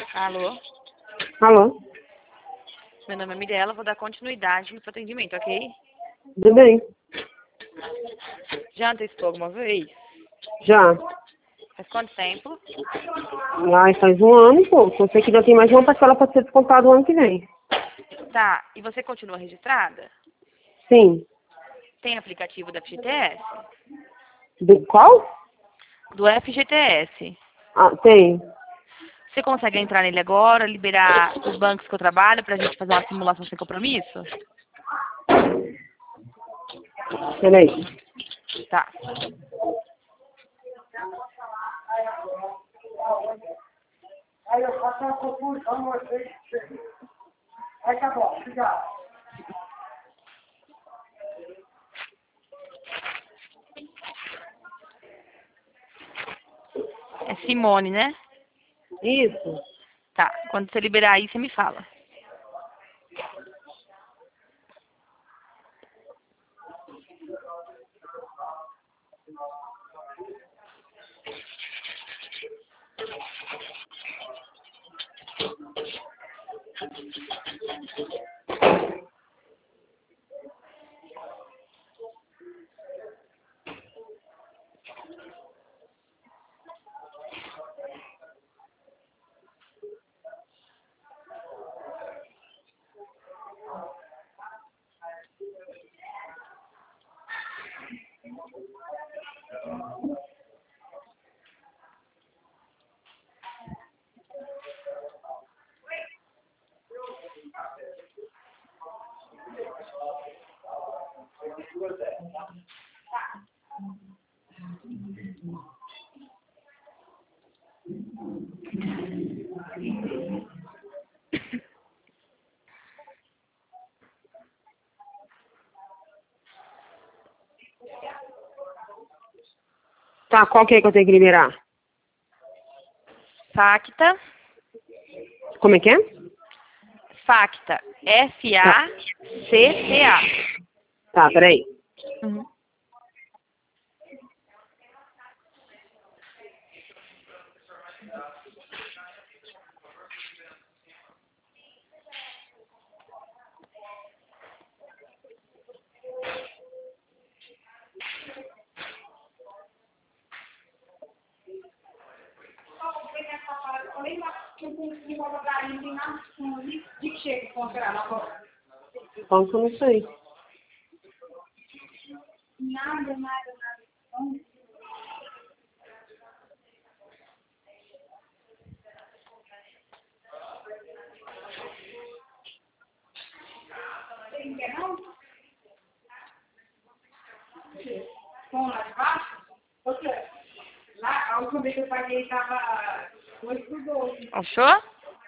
Alô? Alô? Meu nome é Mirella, vou dar continuidade no seu atendimento, ok? Tudo bem? Já antecipou alguma vez? Já. Faz quanto tempo? Ai, faz um ano e pouco. Eu sei que ainda tem mais uma parcela para ser descontada o ano que vem. Tá, e você continua registrada? Sim. Tem aplicativo da FGTS? Do qual? Do FGTS. Ah, tem. Você consegue entrar nele agora, liberar os bancos que eu trabalho pra gente fazer uma simulação sem compromisso? Peraí. Tá. É Simone, né? Isso. Tá. Quando você liberar aí, você me fala. Tá, qual que é que eu tenho que liberar? Facta. Como é que é? Facta. Tá. F-A-C-T-A. Tá, peraí. Uhum. Banco eu não sei. Achou?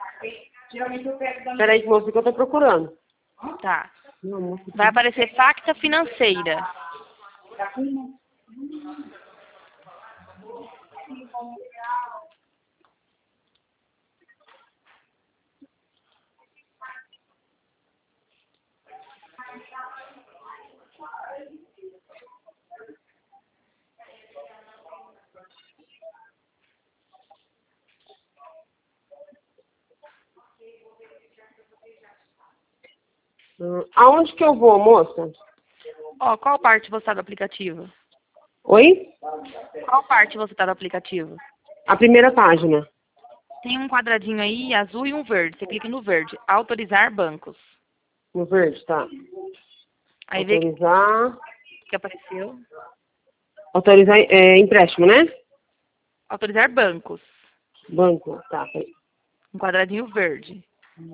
Peraí, moço, que eu tô procurando. Tá. Não, moço. Vai aparecer Facta Financeira. Aonde que eu vou, moça? Ó, qual parte você tá do aplicativo? Oi? Qual parte você tá do aplicativo? A primeira página. Tem um quadradinho aí, azul e um verde. Você clica no verde. Autorizar bancos. No verde, tá. Aí vê o Autorizar. que apareceu. Autorizar empréstimo, né? Autorizar bancos. Banco, tá. Peraí. Um quadradinho verde.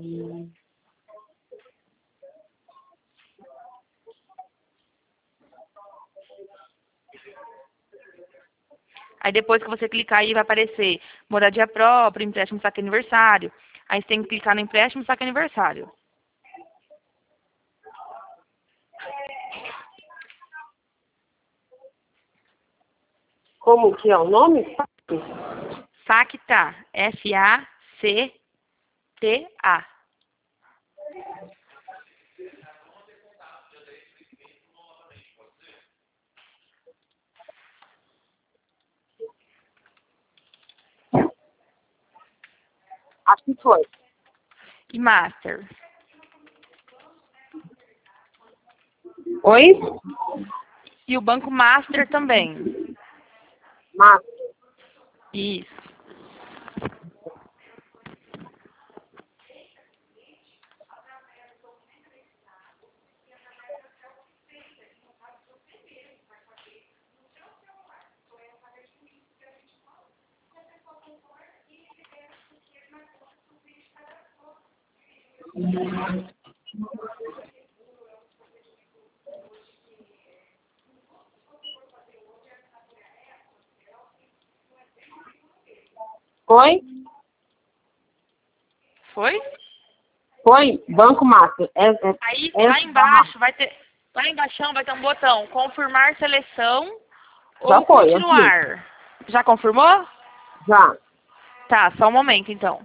Aí depois que você clicar aí vai aparecer moradia própria, empréstimo saque aniversário. Aí você tem que clicar no empréstimo saque aniversário. Como que é o nome? Facta. F-A-C-T-A. que foi? E Master. Oi? E o Banco Master também. Márcia. Isso. Oi? Foi? Foi? Banco Márcia. Aí, lá embaixo vai ter... Lá embaixo vai ter um botão. Confirmar seleção Já ou foi, eu vi. continuar. Já confirmou? Já. Tá, só um momento, então.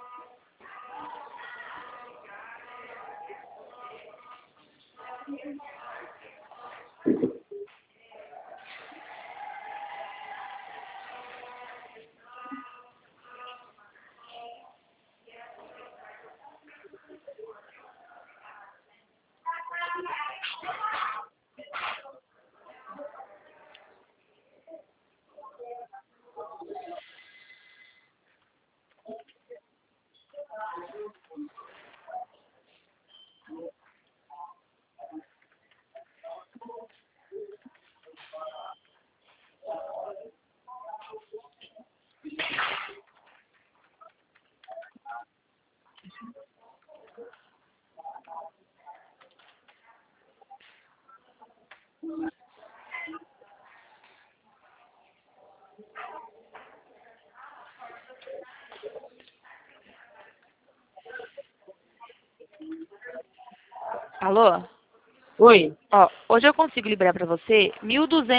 Alô? Oi? Ó, hoje eu consigo liberar para você R$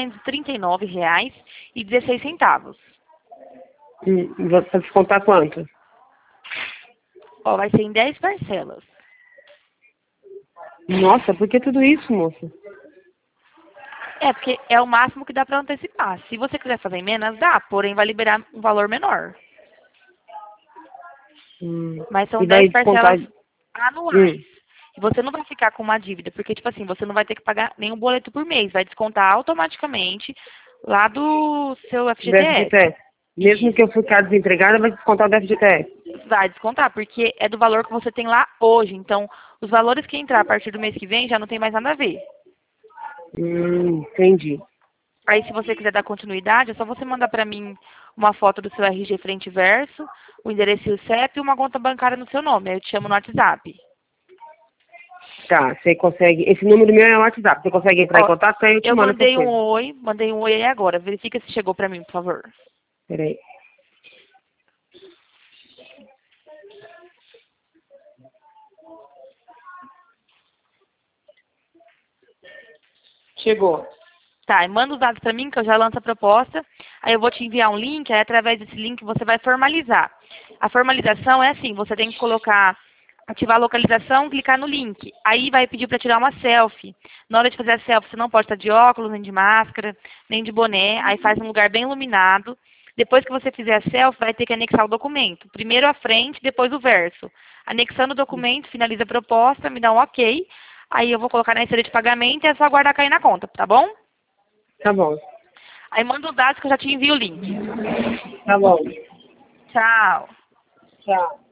1.239,16. Pra descontar quanto? Ó, vai ser em 10 parcelas. Nossa, por que tudo isso, moça? É, porque é o máximo que dá para antecipar. Se você quiser fazer em menos, dá, porém vai liberar um valor menor. Mas são E vai 10 descontar... parcelas anuais. E você não vai ficar com uma dívida, porque, tipo assim, você não vai ter que pagar nenhum boleto por mês. Vai descontar automaticamente lá do seu Do FGTS. FGTS. Mesmo Isso. que eu ficar desempregada, vai descontar do FGTS. Vai descontar, porque é do valor que você tem lá hoje. Então, os valores que entrar a partir do mês que vem já não tem mais nada a ver. Entendi. Aí, se você quiser dar continuidade, é só você mandar para mim uma foto do seu RG frente e verso, o endereço e o CEP e uma conta bancária no seu nome. Aí eu te chamo no WhatsApp. Tá, você consegue... Esse número meu é o WhatsApp. Você consegue entrar em Ó, contato? Aí eu te eu mando essas mandei coisas. mandei um oi aí agora. Verifica se chegou para mim, por favor. Peraí. Chegou. Tá, e manda os dados para mim que eu já lanço a proposta. Aí eu vou te enviar um link, aí através desse link você vai formalizar. A formalização é assim, você tem que colocar, ativar a localização, clicar no link. Aí vai pedir para tirar uma selfie. Na hora de fazer a selfie, você não pode estar de óculos, nem de máscara, nem de boné. Aí faz um lugar bem iluminado. Depois que você fizer a selfie, vai ter que anexar o documento. Primeiro a frente, depois o verso. Anexando o documento, finaliza a proposta, me dá um ok. Aí eu vou colocar na esteira de pagamento e é só aguardar cair na conta, tá bom? Tá bom. Aí manda os dados que eu já te envio o link. Tá bom. Tchau. Tchau.